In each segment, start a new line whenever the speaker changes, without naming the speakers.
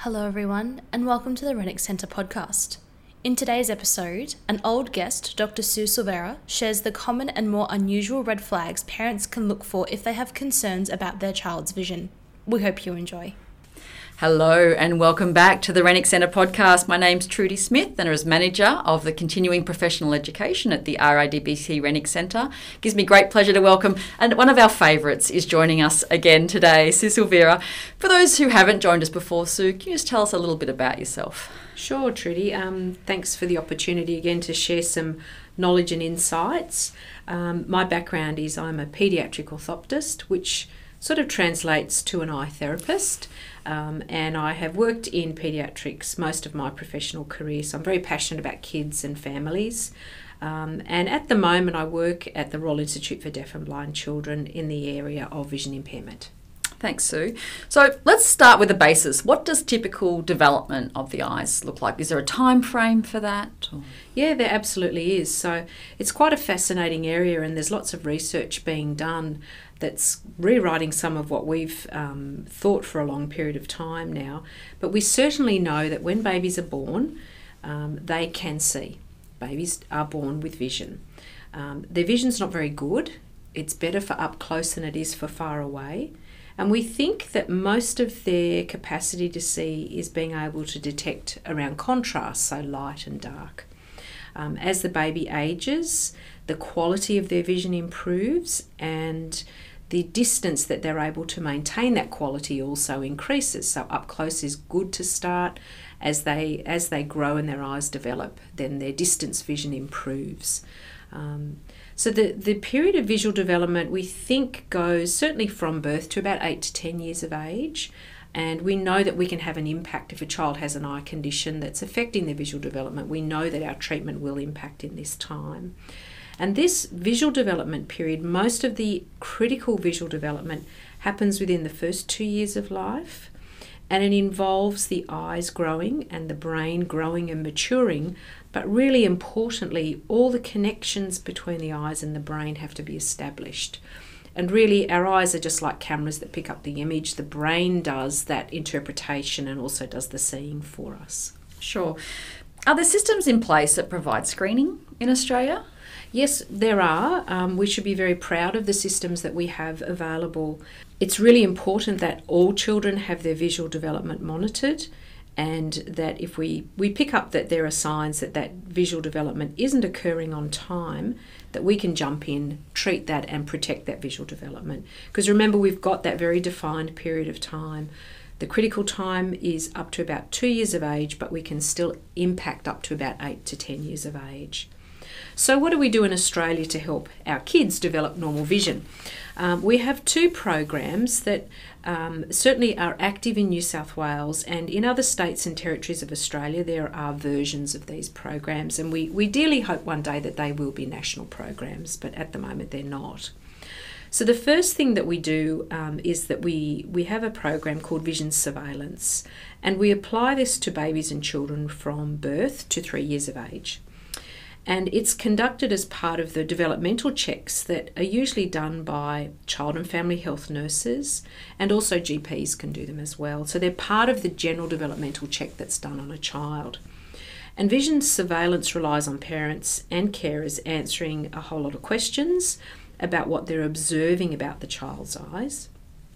Hello everyone, and welcome to the Rennick Centre podcast. In today's episode, an old guest, Dr. Sue Silvera, shares the common and more unusual red flags parents can look for if they have concerns about their child's vision. We hope you enjoy.
Hello and welcome back to the Rennick Centre podcast. My name's Trudy Smith and as Manager of the Continuing Professional Education at the RIDBC Rennick Centre. It gives me great pleasure to welcome, and one of our favourites is joining us again today, Sue Silvera. For those who haven't joined us before, Sue, can you just tell us a little bit about yourself?
Sure, Trudy. Thanks for the opportunity again to share some knowledge and insights. My background is I'm a paediatric orthoptist, which sort of translates to an eye therapist. And I have worked in paediatrics most of my professional career, so I'm very passionate about kids and families. And at the moment I work at the Royal Institute for Deaf and Blind Children in the area of vision impairment.
Thanks, Sue. So let's start with the basis. What does typical development of the eyes look like? Is there a time frame for that?
Yeah, there absolutely is. So it's quite a fascinating area, and there's lots of research being done that's rewriting some of what we've thought for a long period of time now. But we certainly know that when babies are born, they can see. Babies are born with vision. Their vision's not very good. It's better for up close than it is for far away. And we think that most of their capacity to see is being able to detect around contrast, so light and dark. As the baby ages, the quality of their vision improves and the distance that they're able to maintain that quality also increases. So up close is good to start. As they grow and their eyes develop, then their distance vision improves. So the period of visual development we think goes certainly from birth to about 8 to 10 years of age. And we know that we can have an impact if a child has an eye condition that's affecting their visual development. We know that our treatment will impact in this time. And this visual development period, most of the critical visual development happens within the first 2 years of life. And it involves the eyes growing and the brain growing and maturing. But really importantly, all the connections between the eyes and the brain have to be established. And really, our eyes are just like cameras that pick up the image. The brain does that interpretation and also does the seeing for us.
Sure. Are there systems in place that provide screening in Australia?
Yes, there are. We should be very proud of the systems that we have available. It's really important that all children have their visual development monitored, and that if we pick up that there are signs that visual development isn't occurring on time, that we can jump in, treat that and protect that visual development. Because remember, we've got that very defined period of time. The critical time is up to about 2 years of age, but we can still impact up to about 8 to 10 years of age. So what do we do in Australia to help our kids develop normal vision? We have 2 programs that certainly are active in New South Wales, and in other states and territories of Australia there are versions of these programs, and we dearly hope one day that they will be national programs, but at the moment they're not. So the first thing that we do is that we have a program called Vision Surveillance, and we apply this to babies and children from birth to 3 years of age. And it's conducted as part of the developmental checks that are usually done by child and family health nurses, and also GPs can do them as well. So they're part of the general developmental check that's done on a child. And vision surveillance relies on parents and carers answering a whole lot of questions about what they're observing about the child's eyes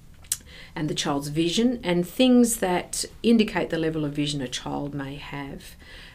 and the child's vision, and things that indicate the level of vision a child may have.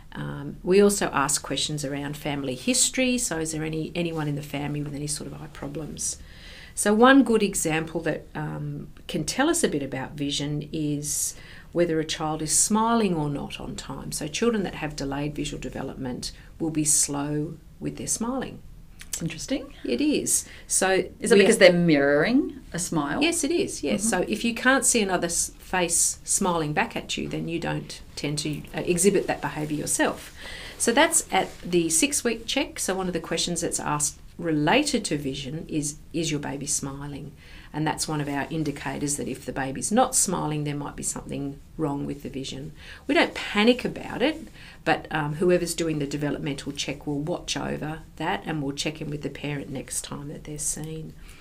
We also ask questions around family history. So is there anyone in the family with any sort of eye problems? So one good example that can tell us a bit about vision is whether a child is smiling or not on time. So children that have delayed visual development will be slow with their smiling.
It's interesting.
It is. So
is it because they're mirroring a smile?
Yes, it is. Yes. Mm-hmm. So if you can't see another face smiling back at you, then you don't tend to exhibit that behaviour yourself. So that's at the 6-week check. So one of the questions that's asked related to vision is your baby smiling? And that's one of our indicators that if the baby's not smiling, there might be something wrong with the vision. We don't panic about it, but whoever's doing the developmental check will watch over that and will check in with the parent next time that they're seen.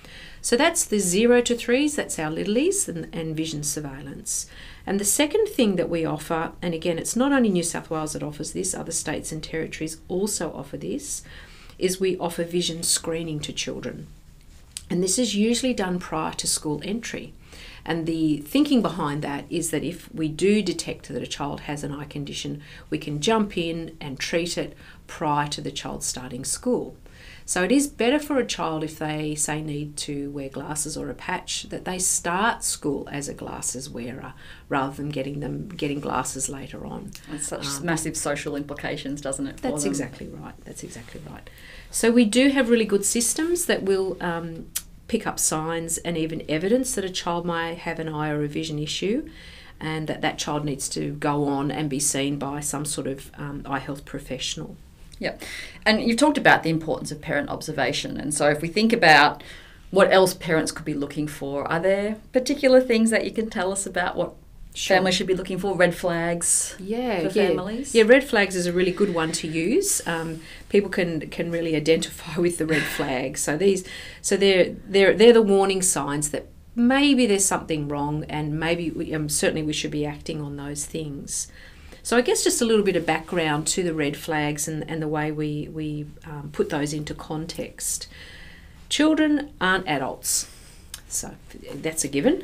So that's the 0 to 3s, that's our littlies, and vision surveillance. And the second thing that we offer, and again, it's not only New South Wales that offers this, other states and territories also offer this, is we offer vision screening to children. And this is usually done prior to school entry. And the thinking behind that is that if we do detect that a child has an eye condition, we can jump in and treat it prior to the child starting school. So it is better for a child if they, say, need to wear glasses or a patch, that they start school as a glasses wearer rather than getting glasses later on.
It's such massive social implications, doesn't it?
That's exactly right. That's exactly right. So we do have really good systems that will pick up signs and even evidence that a child may have an eye or a vision issue, and that child needs to go on and be seen by some sort of eye health professional.
Yep. And you've talked about the importance of parent observation. And so if we think about what else parents could be looking for, are there particular things that you can tell us about what families should be looking for, red flags for families?
Yeah, red flags is a really good one to use. People can really identify with the red flags. So they're the warning signs that maybe there's something wrong, and maybe certainly we should be acting on those things. So I guess just a little bit of background to the red flags and the way we put those into context. Children aren't adults, so that's a given.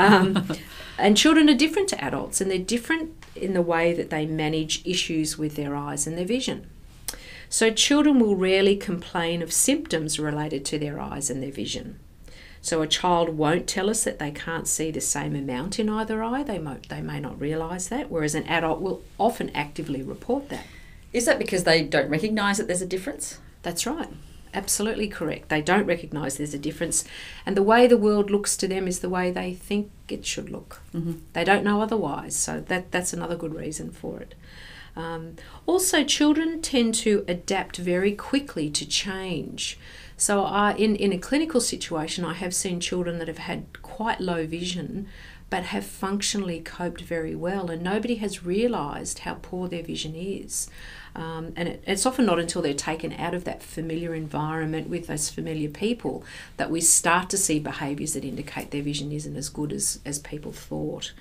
And children are different to adults, and they're different in the way that they manage issues with their eyes and their vision. So children will rarely complain of symptoms related to their eyes and their vision. So a child won't tell us that they can't see the same amount in either eye. They may not realise that, whereas an adult will often actively report that.
Is that because they don't recognise that there's a difference?
That's right. Absolutely correct. They don't recognise there's a difference, and the way the world looks to them is the way they think it should look. Mm-hmm. They don't know otherwise, so that's another good reason for it. Also, children tend to adapt very quickly to change. So in a clinical situation, I have seen children that have had quite low vision but have functionally coped very well, and nobody has realised how poor their vision is. And it's often not until they're taken out of that familiar environment with those familiar people that we start to see behaviours that indicate their vision isn't as good as people thought.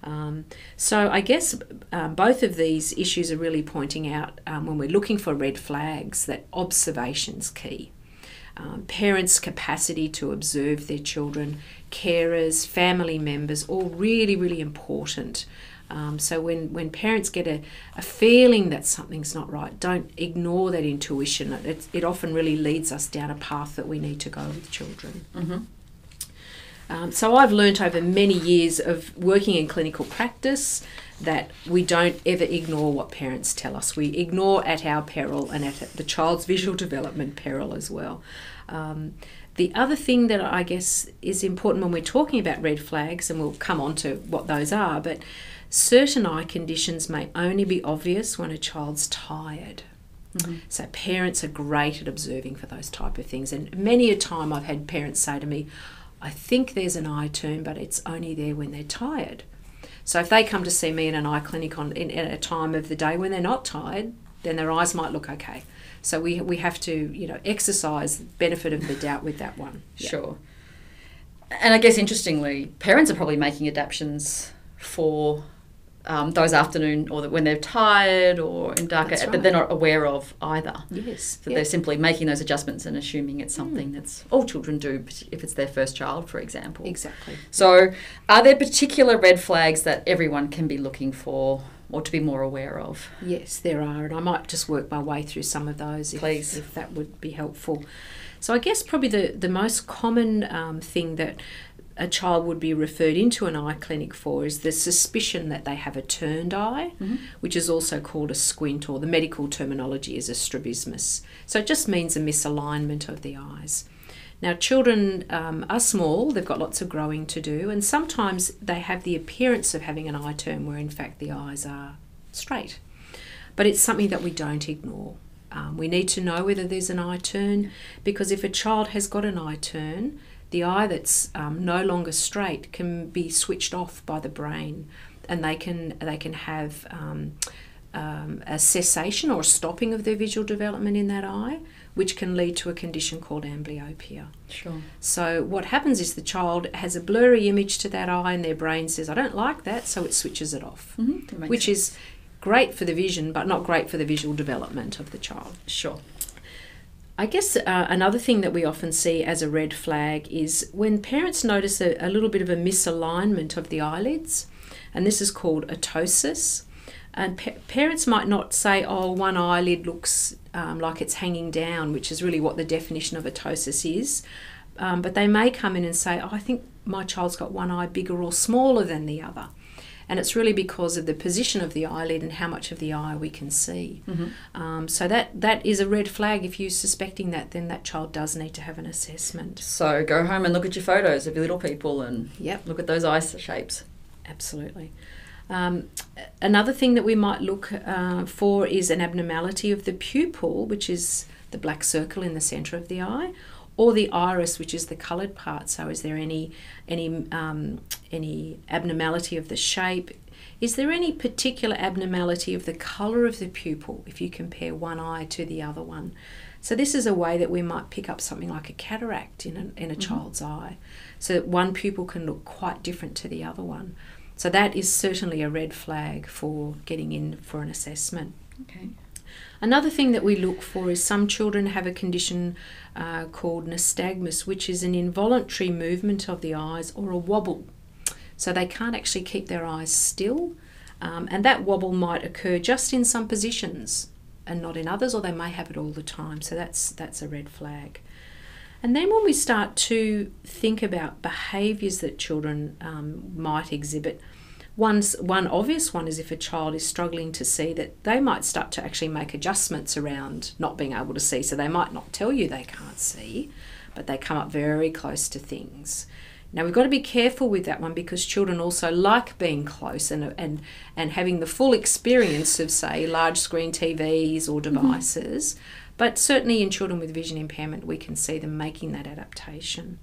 So I guess both of these issues are really pointing out when we're looking for red flags that observation's key. Parents' capacity to observe their children, carers, family members, all really, really important. So when parents get a feeling that something's not right, don't ignore that intuition. It often really leads us down a path that we need to go with children. Mm-hmm. So I've learnt over many years of working in clinical practice that we don't ever ignore what parents tell us. We ignore at our peril and at the child's visual development peril as well. The other thing that I guess is important when we're talking about red flags, and we'll come on to what those are, but certain eye conditions may only be obvious when a child's tired. Mm-hmm. So parents are great at observing for those type of things. And many a time I've had parents say to me, I think there's an eye turn, but it's only there when they're tired. So if they come to see me in an eye clinic in a time of the day when they're not tired, then their eyes might look okay. So we have to, exercise benefit of the doubt with that one.
Yeah. Sure. And I guess interestingly, parents are probably making adaptations for those afternoon or when they're tired or in darker, right, but they're not aware of either.
Yes.
So they're simply making those adjustments and assuming it's something that's all children do if it's their first child, for example.
Exactly.
So are there particular red flags that everyone can be looking for or to be more aware of?
Yes, there are, and I might just work my way through some of those if that would be helpful. So I guess probably the most common thing that a child would be referred into an eye clinic for is the suspicion that they have a turned eye, mm-hmm, which is also called a squint, or the medical terminology is a strabismus. So it just means a misalignment of the eyes. Now, children are small, they've got lots of growing to do, and sometimes they have the appearance of having an eye turn where in fact the eyes are straight. But it's something that we don't ignore. We need to know whether there's an eye turn, because if a child has got an eye turn, the eye that's no longer straight can be switched off by the brain, and they can have a cessation or a stopping of their visual development in that eye, which can lead to a condition called amblyopia.
Sure.
So what happens is the child has a blurry image to that eye and their brain says, I don't like that, so it switches it off, which
sense.
is great for the vision but not great for the visual development of the child.
Sure.
I guess another thing that we often see as a red flag is when parents notice a little bit of a misalignment of the eyelids, and this is called ptosis. And parents might not say, oh, one eyelid looks like it's hanging down, which is really what the definition of ptosis is. But they may come in and say, oh, I think my child's got one eye bigger or smaller than the other. And it's really because of the position of the eyelid and how much of the eye we can see. So that is a red flag. If you're suspecting that, then that child does need to have an assessment.
So go home and look at your photos of your little people and look at those eye shapes.
Absolutely. Another thing that we might look for is an abnormality of the pupil, which is the black circle in the centre of the eye, or the iris, which is the coloured part. So is there any abnormality of the shape? Is there any particular abnormality of the colour of the pupil if you compare one eye to the other one? So this is a way that we might pick up something like a cataract in a child's eye. So that one pupil can look quite different to the other one. So that is certainly a red flag for getting in for an assessment.
Okay.
Another thing that we look for is some children have a condition called nystagmus, which is an involuntary movement of the eyes or a wobble. So they can't actually keep their eyes still, and that wobble might occur just in some positions and not in others, or they may have it all the time. So that's a red flag. And then when we start to think about behaviours that children might exhibit, one obvious one is if a child is struggling to see, that they might start to actually make adjustments around not being able to see. So they might not tell you they can't see, but they come up very close to things. Now we've got to be careful with that one because children also like being close and having the full experience of, say, large screen TVs or devices. But certainly in children with vision impairment, we can see them making that adaptation.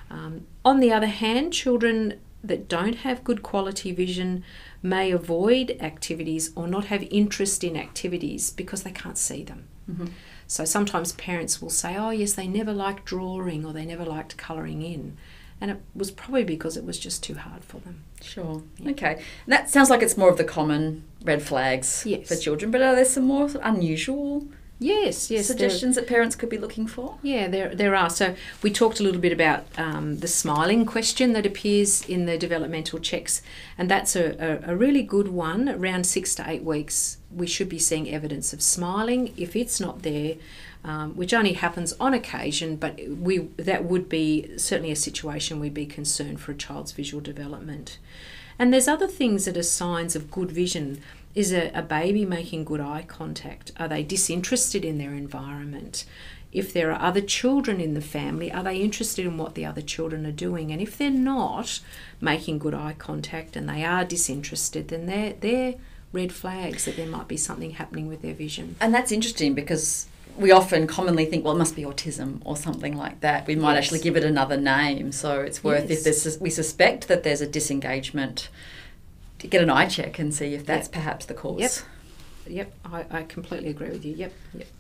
On the other hand, children that don't have good quality vision may avoid activities or not have interest in activities because they can't see them. So sometimes parents will say, oh yes, they never liked drawing or they never liked colouring in. And it was probably because it was just too hard for them.
Sure. Yeah. Okay. And that sounds like it's more of the common red flags for children, but are there some more unusual suggestions that parents could be looking for? Yeah,
there are. So we talked a little bit about the smiling question that appears in the developmental checks, and that's a really good one. Around 6 to 8 weeks, we should be seeing evidence of smiling. If it's not there, which only happens on occasion, but that would be certainly a situation we'd be concerned for a child's visual development. And there's other things that are signs of good vision. Is a baby making good eye contact? Are they disinterested in their environment? If there are other children in the family, are they interested in what the other children are doing? And if they're not making good eye contact and they are disinterested, then they're red flags that there might be something happening with their vision.
And that's interesting because we often commonly think, well, it must be autism or something like that. We might actually give it another name. So it's worth, if we suspect that there's a disengagement, to get an eye check and see if that's perhaps the cause.
Yep, I completely agree with you. Yep.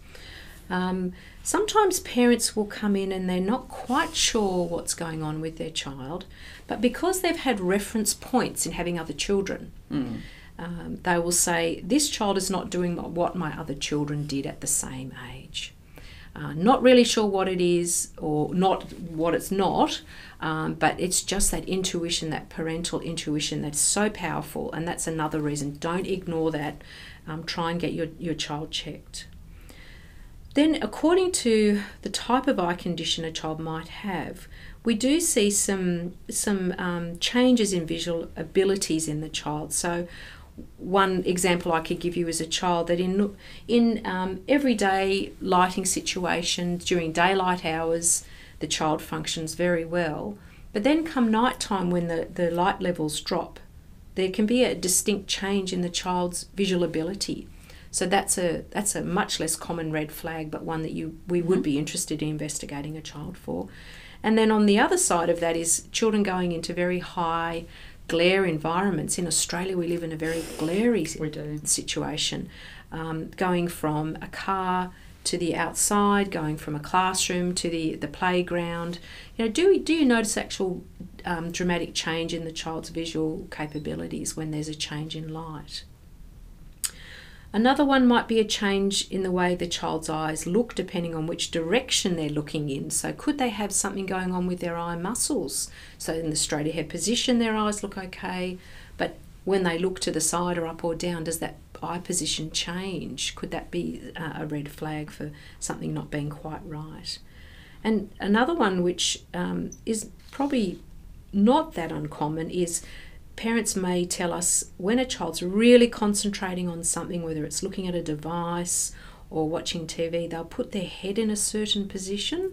Sometimes parents will come in and they're not quite sure what's going on with their child, but because they've had reference points in having other children, they will say, this child is not doing what my other children did at the same age. Not really sure what it is or not what it's not, but it's just that intuition, that parental intuition that's so powerful, and that's another reason. Don't ignore that. Try and get your child checked. Then, according to the type of eye condition a child might have, we do see some changes in visual abilities in the child. So one example I could give you is a child that in everyday lighting situations, during daylight hours, the child functions very well. But then come night time, when the light levels drop, there can be a distinct change in the child's visual ability. So that's a much less common red flag, but one that we would be interested in investigating a child for. And then on the other side of that is children going into very high glare environments. In Australia, we live in a very glary situation. Going from a car to the outside, going from a classroom to the playground. Do you notice actual dramatic change in the child's visual capabilities when there's a change in light? Another one might be a change in the way the child's eyes look depending on which direction they're looking in. So could they have something going on with their eye muscles? So in the straight ahead position their eyes look okay, but when they look to the side or up or down, does that eye position change? Could that be a red flag for something not being quite right? And another one which is probably not that uncommon is parents may tell us when a child's really concentrating on something, whether it's looking at a device or watching TV, they'll put their head in a certain position,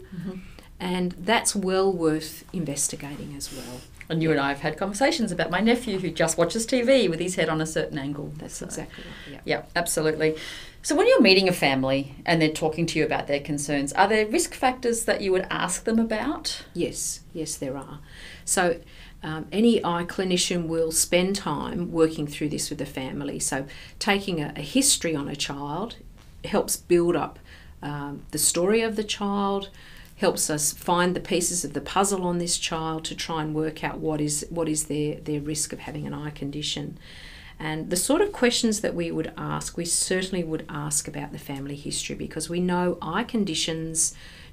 and that's well worth investigating as well.
And you and I have had conversations about my nephew who just watches TV with his head on a certain angle.
That's exactly right.
Yeah, absolutely. So when you're meeting a family and they're talking to you about their concerns, are there risk factors that you would ask them about?
Yes, there are. So any eye clinician will spend time working through this with the family. So taking a history on a child helps build up the story of the child, helps us find the pieces of the puzzle on this child to try and work out what is their risk of having an eye condition. And the sort of questions that we would ask, we certainly would ask about the family history, because we know eye conditions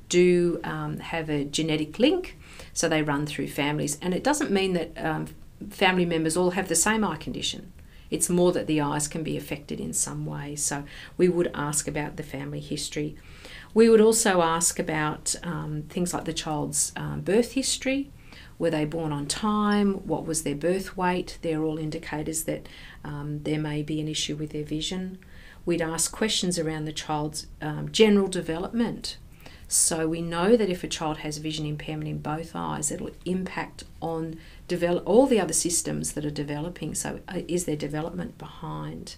do have a genetic link, so they run through families. And it doesn't mean that family members all have the same eye condition. It's more that the eyes can be affected in some way. So we would ask about the family history. We would also ask about things like the child's birth history. Were they born on time? What was their birth weight? They're all indicators that there may be an issue with their vision. We'd ask questions around the child's general development. So we know that if a child has vision impairment in both eyes, it'll impact on all the other systems that are developing. So is their development behind?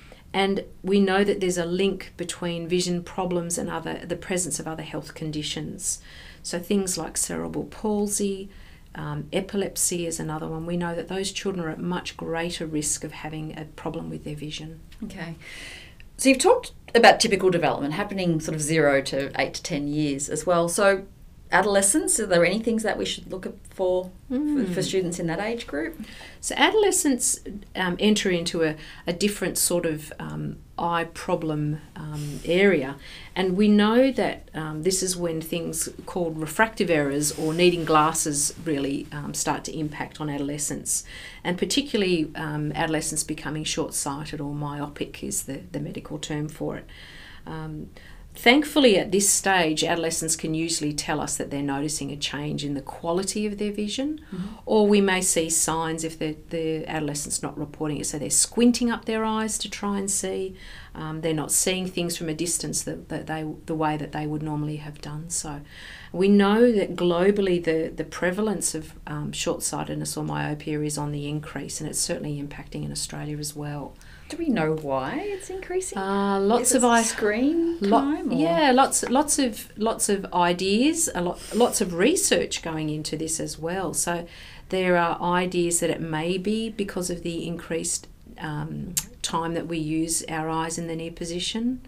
And we know that there's a link between vision problems and the presence of other health conditions. So things like cerebral palsy, epilepsy is another one. We know that those children are at much greater risk of having a problem with their vision.
Okay. So you've talked about typical development happening sort of 0 to 8 to 10 years as well. So adolescence, are there any things that we should look for students in that age group?
So adolescents enter into a different sort of eye problem area, and we know that this is when things called refractive errors or needing glasses really start to impact on adolescents, and particularly adolescents becoming short-sighted or myopic is the medical term for it. Thankfully, at this stage, adolescents can usually tell us that they're noticing a change in the quality of their vision, or we may see signs if the adolescent's not reporting it. So they're squinting up their eyes to try and see. They're not seeing things from a distance the way that they would normally have done so. We know that globally the prevalence of short-sightedness or myopia is on the increase, and it's certainly impacting in Australia as well.
Do we know why it's increasing?
Lots of
screen time.
Yeah, lots of ideas, lots of research going into this as well. So there are ideas that it may be because of the increased time that we use our eyes in the near position.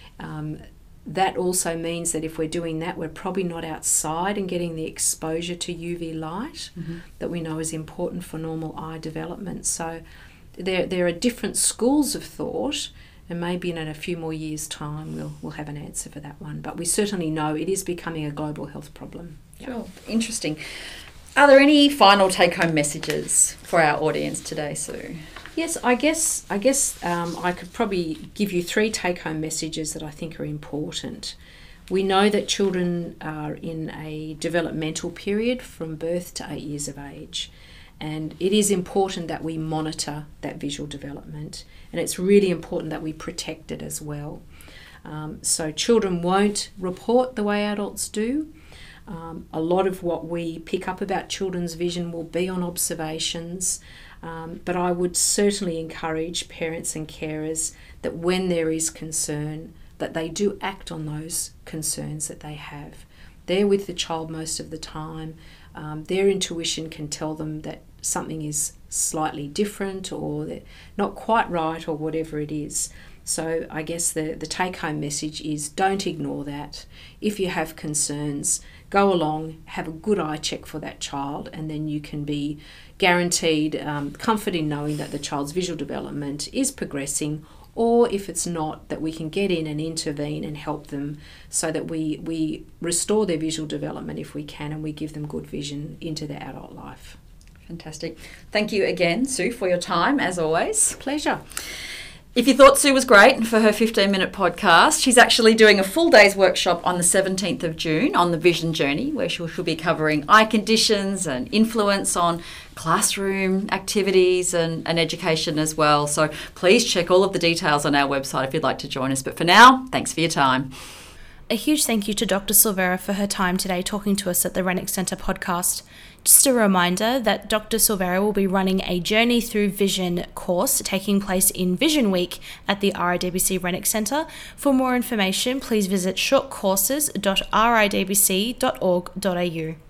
That also means that if we're doing that, we're probably not outside and getting the exposure to UV light that we know is important for normal eye development. So there are different schools of thought, and maybe in a few more years' time we'll have an answer for that one. But we certainly know it is becoming a global health problem.
Sure, interesting. Are there any final take-home messages for our audience today, Sue?
Yes, I guess I could probably give you 3 take-home messages that I think are important. We know that children are in a developmental period from birth to 8 years of age. And it is important that we monitor that visual development, and it's really important that we protect it as well. So children won't report the way adults do. A lot of what we pick up about children's vision will be on observations, but I would certainly encourage parents and carers that when there is concern, that they do act on those concerns that they have. They're with the child most of the time. Their intuition can tell them that something is slightly different or they're not quite right or whatever it is. So I guess the take-home message is don't ignore that. If you have concerns, go along, have a good eye check for that child, and then you can be guaranteed comfort in knowing that the child's visual development is progressing, or if it's not, that we can get in and intervene and help them so that we restore their visual development if we can, and we give them good vision into their adult life.
Fantastic. Thank you again, Sue, for your time, as always.
Pleasure.
If you thought Sue was great for her 15-minute podcast, she's actually doing a full day's workshop on the 17th of June on the vision journey, where she'll be covering eye conditions and influence on classroom activities and education as well. So please check all of the details on our website if you'd like to join us. But for now, thanks for your time.
A huge thank you to Dr. Silvera for her time today talking to us at the Rennick Centre podcast. Just a reminder that Dr. Silvera will be running a Journey Through Vision course taking place in Vision Week at the RIDBC Rennick Centre. For more information, please visit shortcourses.ridbc.org.au.